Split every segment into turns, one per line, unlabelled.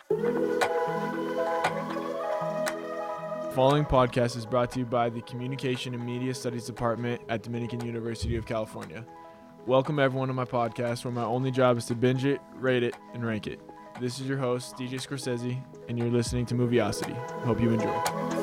The following podcast is brought to you by the Communication and Media Studies Department at Dominican University of California. Welcome everyone to my podcast, where my only job is to binge it, rate it, and rank it. This is your host, DJ Scorsese, and you're listening to Moviosity. Hope you enjoy.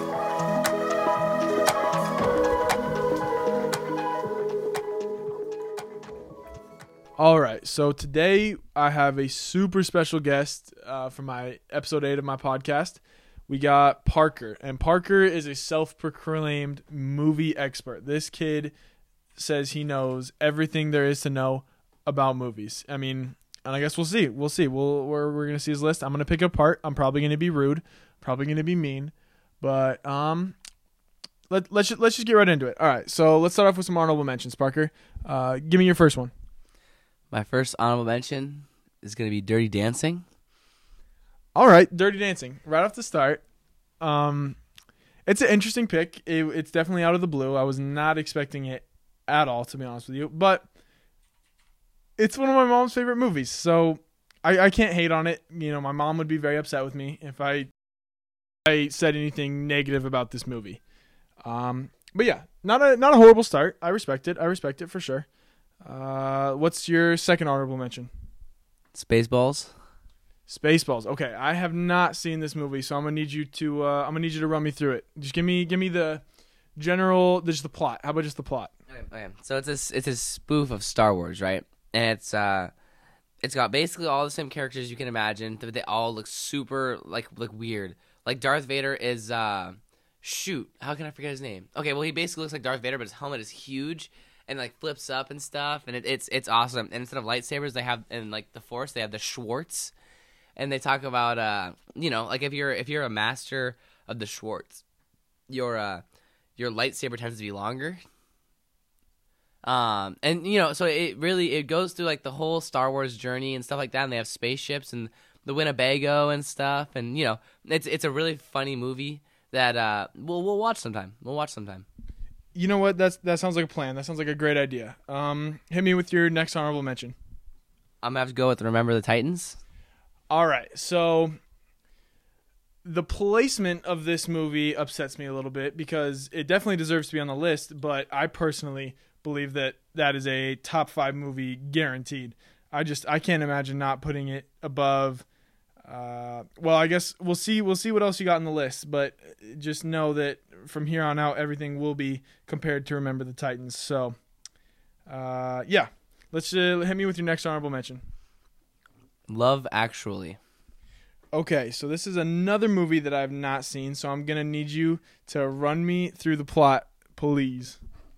All right, so today I have a super special guest for my episode 8 of my podcast. We got Parker, and Parker is a self-proclaimed movie expert. This kid says he knows everything there is to know about movies. I mean, and I guess we'll see. We're going to see his list. I'm going to pick apart. I'm probably going to be rude, probably going to be mean, but let's just get right into it. All right, so let's start off with some honorable mentions. Parker, give me your first one.
My first honorable mention is going to be Dirty Dancing.
All right, Dirty Dancing. Right off the start. It's an interesting pick. It's definitely out of the blue. I was not expecting it at all, to be honest with you. But it's one of my mom's favorite movies, so I can't hate on it. You know, my mom would be very upset with me if I said anything negative about this movie. But yeah, not a horrible start. I respect it. For sure. What's your second honorable mention?
Spaceballs.
Spaceballs. Okay, I have not seen this movie, so I'm gonna need you to run me through it. Just give me the general, just the plot. How about just the plot?
Okay. So it's a spoof of Star Wars, right? And it's got basically all the same characters you can imagine, but they all look super like weird. Like Darth Vader is shoot, how can I forget his name? Okay, well he basically looks like Darth Vader, but his helmet is huge and like flips up and stuff, and it's awesome. And instead of lightsabers, they have, and like the Force, they have the Schwartz. And they talk about, like if you're a master of the Schwartz, your lightsaber tends to be longer. So it goes through like the whole Star Wars journey and stuff like that. And they have spaceships and the Winnebago and stuff. And it's a really funny movie that we'll watch sometime.
You know what? That sounds like a plan. That sounds like a great idea. Hit me with your next honorable mention.
I'm gonna have to go with Remember the Titans.
All right, so the placement of this movie upsets me a little bit because it definitely deserves to be on the list, but I personally believe that is a top 5 movie guaranteed. I can't imagine not putting it above. Well, I guess we'll see what else you got on the list, but just know that from here on out, everything will be compared to Remember the Titans. So, yeah, let's hit me with your next honorable mention.
Love Actually.
Okay, so this is another movie that I have not seen, so I'm going to need you to run me through the plot, please.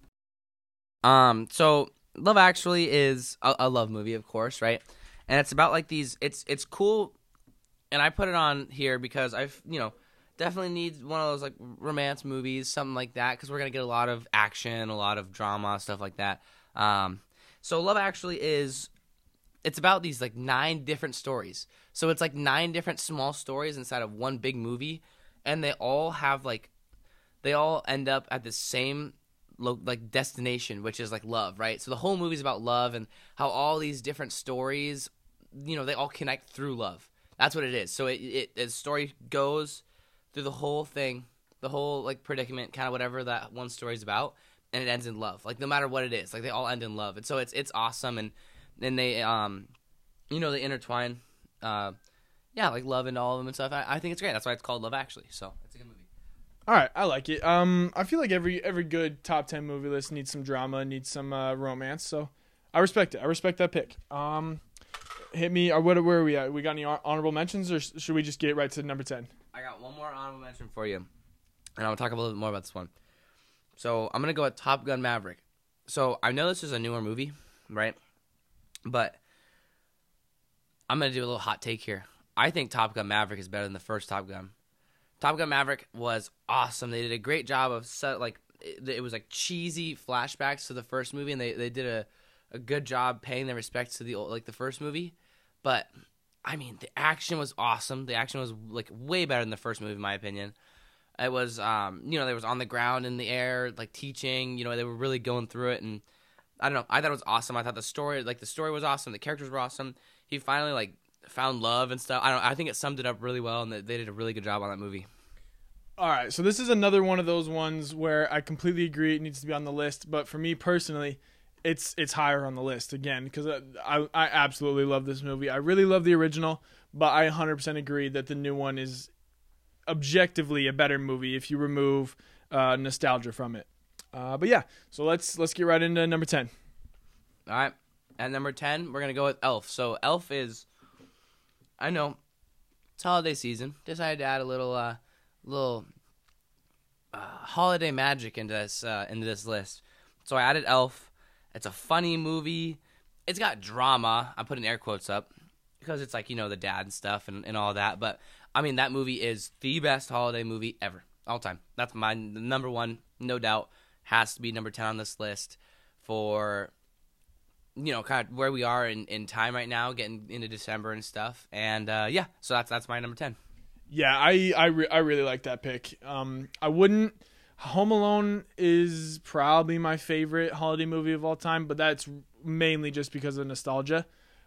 So Love Actually is a love movie, of course, right? And it's about like these, it's cool, and I put it on here because I've, definitely need one of those like romance movies, something like that, because we're going to get a lot of action, a lot of drama, stuff like that. So Love Actually it's about these like 9 different stories. So it's like 9 different small stories inside of one big movie, and they all end up at the same like destination, which is like love, right? So the whole movie is about love and how all these different stories, they all connect through love. That's what it is. So the story goes through the whole thing, the whole like predicament, kind of whatever that one story is about, and it ends in love. Like no matter what it is, like they all end in love, and so it's awesome. And then they, they intertwine, like love into all of them and stuff. I think it's great. That's why it's called Love Actually. So it's a good movie.
All right, I like it. I feel like every good top 10 movie list needs some drama, needs some romance. So I respect it. I respect that pick. Hit me. Where are we at? We got any honorable mentions, or should we just get right to number 10?
I got one more honorable mention for you, and I'll talk a little bit more about this one. So I'm gonna go with Top Gun Maverick. So I know this is a newer movie, right? But I'm going to do a little hot take here. I think Top Gun Maverick is better than the first Top Gun. Top Gun Maverick was awesome. They did a great job of it was like cheesy flashbacks to the first movie, and they did a good job paying their respects to the first movie. But I mean, the action was awesome. The action was like way better than the first movie, in my opinion. It was, they was on the ground, in the air, like teaching. They were really going through it, and I don't know. I thought it was awesome. I thought the story was awesome. The characters were awesome. He finally found love and stuff. I think it summed it up really well, and they did a really good job on that movie.
All right, so this is another one of those ones where I completely agree it needs to be on the list, but for me personally, it's higher on the list again because I absolutely love this movie. I really love the original, but I 100% agree that the new one is objectively a better movie if you remove nostalgia from it. But yeah, so let's get right into number 10.
All right, at number 10, we're gonna go with Elf. So Elf is, I know, it's holiday season. Decided to add a little holiday magic into this list. So I added Elf. It's a funny movie. It's got drama. I'm putting air quotes up because it's like, the dad and stuff and all that. But I mean, that movie is the best holiday movie ever, all time. That's my number one, no doubt. Has to be number 10 on this list for, kind of where we are in time right now, getting into December and stuff. And yeah, so that's my number 10.
Yeah, I really like that pick. I wouldn't. Home Alone is probably my favorite holiday movie of all time, but that's mainly just because of nostalgia.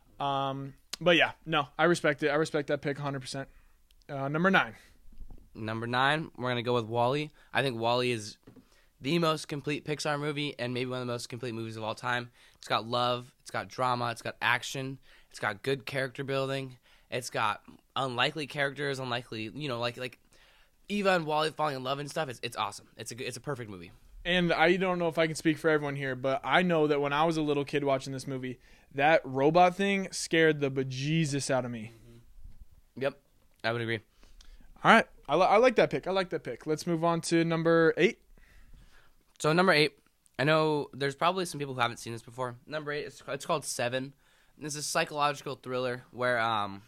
But yeah, no, I respect it. I respect that pick 100%. Number 9.
Number 9, we're gonna go with WALL-E. I think WALL-E is the most complete Pixar movie and maybe one of the most complete movies of all time. It's got love, it's got drama, it's got action, it's got good character building, it's got unlikely characters, like Eva and Wally falling in love and stuff. It's awesome. It's a perfect movie.
And I don't know if I can speak for everyone here, but I know that when I was a little kid watching this movie, that robot thing scared the bejesus out of me.
Yep, I would agree.
All right, I like that pick. Let's move on to number 8.
So number 8, I know there's probably some people who haven't seen this before. Number 8, it's called Seven. It's a psychological thriller where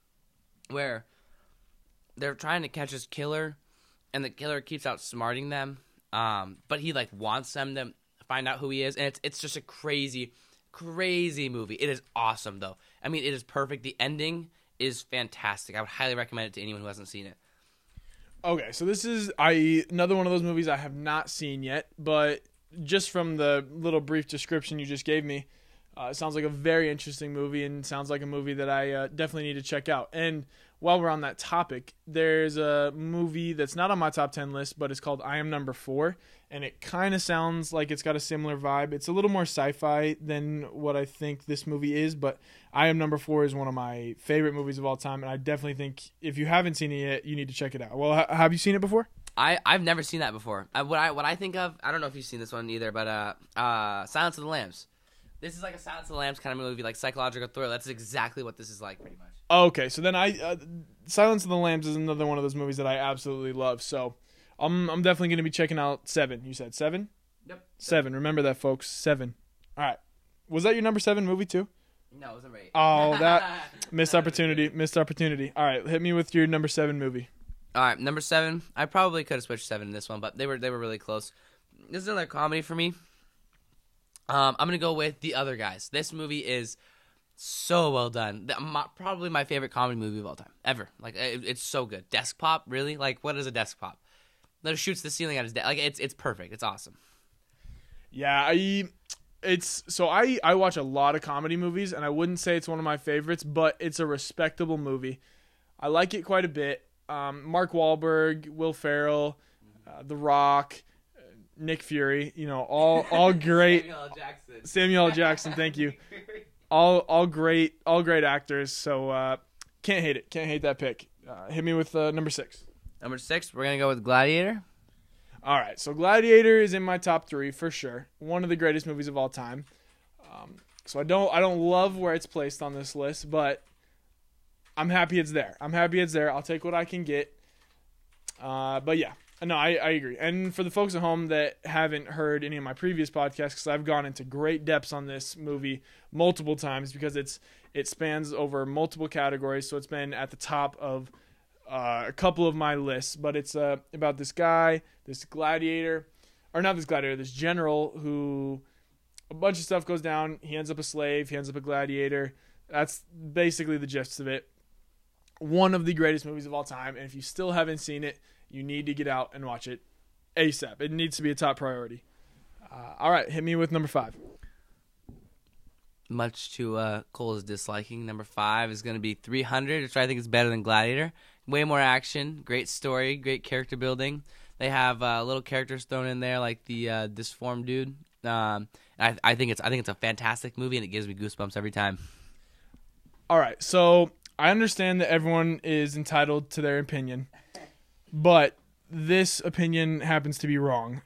they're trying to catch this killer, and the killer keeps outsmarting them. But he wants them to find out who he is, and it's just a crazy, crazy movie. It is awesome though. I mean, it is perfect. The ending is fantastic. I would highly recommend it to anyone who hasn't seen it.
Okay, so this is another one of those movies I have not seen yet, but just from the little brief description you just gave me, it sounds like a very interesting movie and sounds like a movie that I definitely need to check out. And while we're on that topic, there's a movie that's not on my top 10 list, but it's called I Am Number 4, and it kind of sounds like it's got a similar vibe. It's a little more sci-fi than what I think this movie is, but I Am Number 4 is one of my favorite movies of all time, and I definitely think if you haven't seen it yet, you need to check it out. Well, have you seen it before?
I've never seen that before. What I think of, I don't know if you've seen this one either, but Silence of the Lambs. This is like a Silence of the Lambs kind of movie, like psychological thriller. That's exactly what this is like, pretty much.
Okay, so then Silence of the Lambs is another one of those movies that I absolutely love. So I'm definitely going to be checking out 7. You said 7?
Yep.
7. Remember that, folks. 7. All right. Was that your number 7 movie too?
No, it wasn't right.
Oh, that missed opportunity. All right, hit me with your number 7 movie.
All right, number 7. I probably could have switched 7 in this one, but they were really close. This is another comedy for me. I'm gonna go with The Other Guys. This movie is so well done. Probably my favorite comedy movie of all time ever. It's so good. Desk pop, really? What is a desk pop? That shoots the ceiling at his desk. It's perfect. It's awesome.
Yeah, I watch a lot of comedy movies, and I wouldn't say it's one of my favorites, but it's a respectable movie. I like it quite a bit. Mark Wahlberg, Will Ferrell, The Rock, Nick Fury, all great. Samuel L. Jackson, thank you. All great actors. So can't hate it. Can't hate that pick. Hit me with number 6.
Number 6, we're gonna go with Gladiator.
All right, so Gladiator is in my top 3 for sure. One of the greatest movies of all time. So I don't love where it's placed on this list, but I'm happy it's there. I'll take what I can get. But yeah. No, I agree. And for the folks at home that haven't heard any of my previous podcasts, because I've gone into great depths on this movie multiple times because it spans over multiple categories, so it's been at the top of a couple of my lists. But it's about this guy, this general who a bunch of stuff goes down. He ends up a slave. He ends up a gladiator. That's basically the gist of it. One of the greatest movies of all time, and if you still haven't seen it, you need to get out and watch it ASAP. It needs to be a top priority. All right, hit me with number 5.
much to Cole's disliking. Number 5 is going to be 300, which I think is better than Gladiator. Way more action, great story, great character building. They have little characters thrown in there like the disformed dude. I think it's a fantastic movie, and it gives me goosebumps every time.
All right, so I understand that everyone is entitled to their opinion, but this opinion happens to be wrong.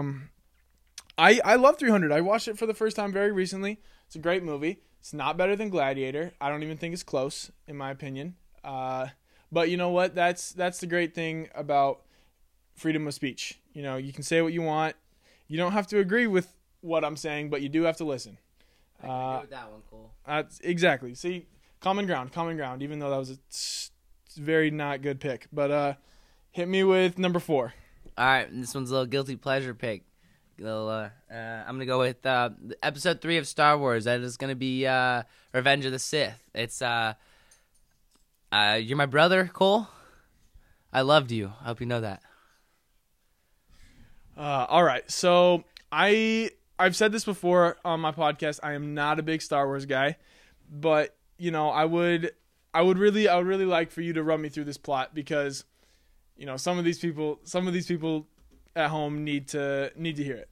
I love 300. I watched it for the first time very recently. It's a great movie. It's not better than Gladiator. I don't even think it's close, in my opinion. But you know what? That's the great thing about freedom of speech. You know, you can say what you want. You don't have to agree with what I'm saying, but you do have to listen.
I can agree with that one, Cole.
Exactly. See, common ground, even though that was a very not good pick. But hit me with number 4.
All right, this one's a little guilty pleasure pick. I'm going to go with episode 3 of Star Wars. That is going to be Revenge of the Sith. It's you're my brother, Cole. I loved you. I hope you know that.
All right, so I've said this before on my podcast. I am not a big Star Wars guy, but you know, I would really like for you to run me through this plot, because you know, some of these people at home need to hear it.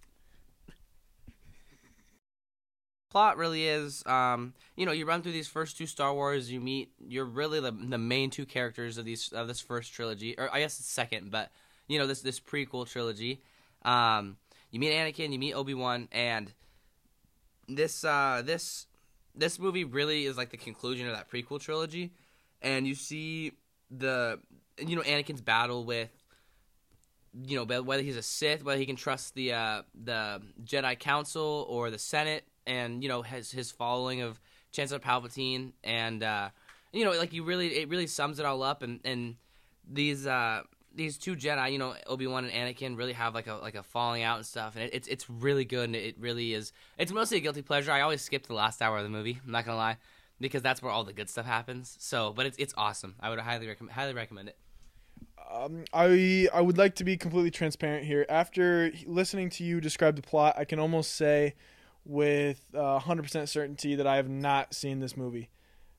Plot really is, you run through these first 2 Star Wars. You're really the main 2 characters of this first trilogy, or I guess it's second, but you know, this prequel trilogy. You meet Anakin, you meet Obi-Wan, and this movie really is like the conclusion of that prequel trilogy, and you see Anakin's battle with, whether he's a Sith, whether he can trust the Jedi Council or the Senate, and his following of Chancellor Palpatine, and it really sums it all up, and these 2 Jedi, Obi-Wan and Anakin, really have like a falling out and stuff, and it's really good, and it really is. It's mostly a guilty pleasure. I always skip the last hour of the movie, I'm not gonna lie, because that's where all the good stuff happens. So, but it's awesome. I would highly recommend it.
I would like to be completely transparent here. After listening to you describe the plot, I can almost say with 100% certainty that I have not seen this movie.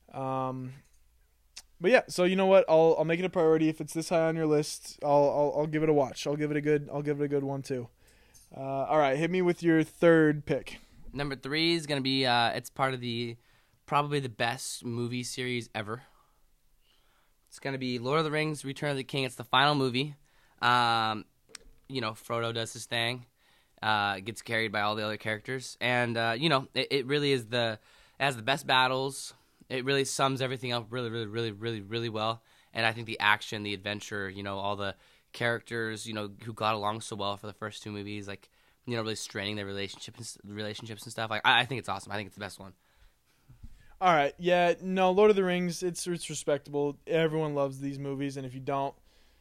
But yeah, so you know what? I'll make it a priority. If it's this high on your list, I'll give it a watch. I'll give it a good one too. All right, hit me with your 3rd pick.
Number 3 is gonna be it's part of probably the best movie series ever. It's gonna be Lord of the Rings: Return of the King. It's the final movie. Frodo does his thing, gets carried by all the other characters, and it really is it has the best battles. It really sums everything up really, really, really, really, really well. And I think the action, the adventure, all the characters, who got along so well for the first 2 movies, like, really straining their relationships and stuff. Like, I think it's awesome. I think it's the best one.
All right. Yeah, no, Lord of the Rings, it's respectable. Everyone loves these movies, and if you don't,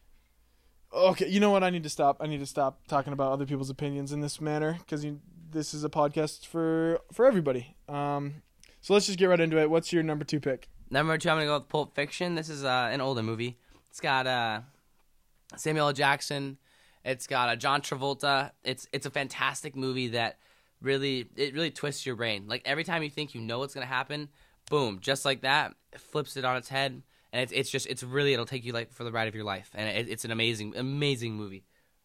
okay, you know what? I need to stop talking about other people's opinions in this manner, because this is a podcast for everybody. So let's just get right into it. What's your number 2 pick?
Number 2, I'm going to go with Pulp Fiction. This is an older movie. It's got Samuel L. Jackson. It's got John Travolta. It's a fantastic movie that really twists your brain. Like, every time you think you know what's going to happen, boom, just like that, it flips it on its head. And it'll take you like for the ride of your life. And it's an amazing movie.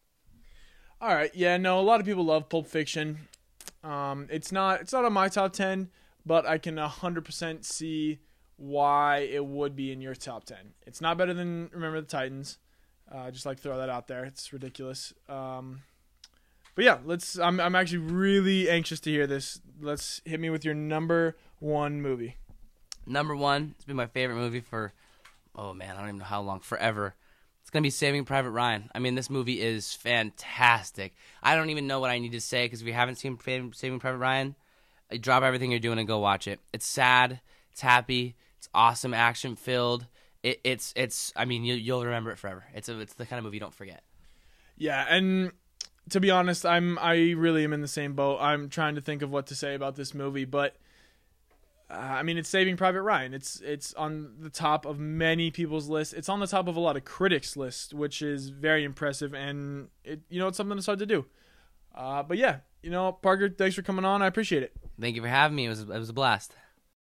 All right. Yeah, no, a lot of people love Pulp Fiction. It's not on my top 10. But I can 100% see why it would be in your top 10. It's not better than Remember the Titans. Just like throw that out there. It's ridiculous. But yeah, I'm actually really anxious to hear this. Let's hit me with your number 1 movie.
Number 1, it's been my favorite movie for, oh man, I don't even know how long, forever. It's going to be Saving Private Ryan. I mean, this movie is fantastic. I don't even know what I need to say, because if you haven't seen Saving Private Ryan, drop everything you're doing and go watch it. It's sad. It's happy. It's awesome, action filled. You'll remember it forever. It's the kind of movie you don't forget. Yeah,
and to be honest, I really am in the same boat. I'm trying to think of what to say about this movie, but it's Saving Private Ryan. It's on the top of many people's lists. It's on the top of a lot of critics' lists, which is very impressive, and it's something to start to do. But yeah, Parker, thanks for coming on. I appreciate it.
Thank you for having me. It was a blast.